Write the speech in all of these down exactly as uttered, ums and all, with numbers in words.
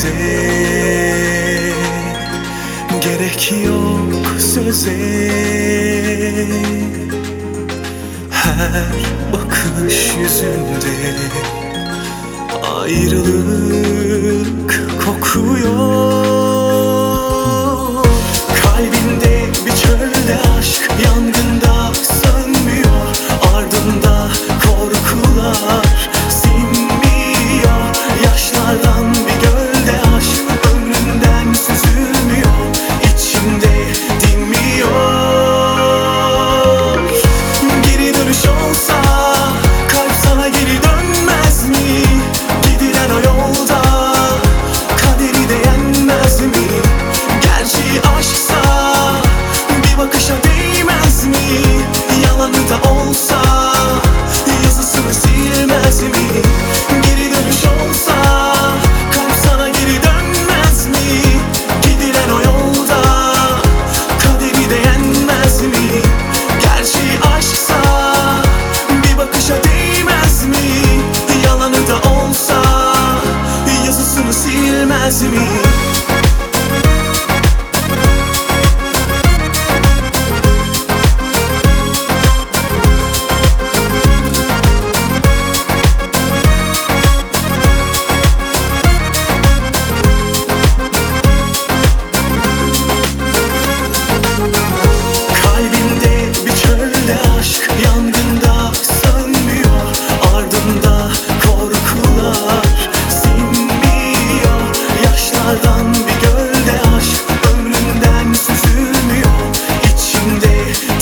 göze, gerek yok söze. Her bakış yüzünde ayrılık kokuyor. Kalbinde bir çölde aşk yangında sönmüyor. Ardında korkular sinmiyor. Yaşlardan bir gölde aşk ömründen süzülmüyor. İçimde dinmiyor. Geri dönüş olsa kalp sana geri dönmez mi? Gidilen o yolda kaderi de yenmez mi? Gerçi aşksa bir bakışa değmez mi? Yalanı da olsa yazısını silmez mi? Geri dönüş olsa kalp sana geri dönmez mi? Gidilen o yolda kaderi de yenmez mi? Gerçi aşksa bir bakışa değmez mi? Yalanı da olsa yazısını silmez mi? Kalbinde bir çölde aşk yangında sönmüyor. Ardında korkular sinmiyor. Yaşlardan bir gölde aşk ömründen süzülmüyor. İçimde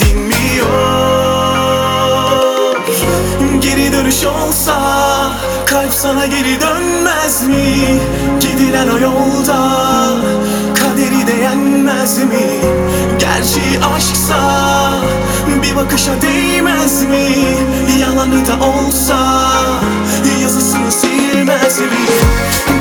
dinmiyor. Geri dönüş olsa kalp sana geri dönmez mi? Gidilen o yolda kaderi de yenmez mi? Gerçi aşksa bir bakışa değmez mi? Yalanı da olsa yazısını silmez mi?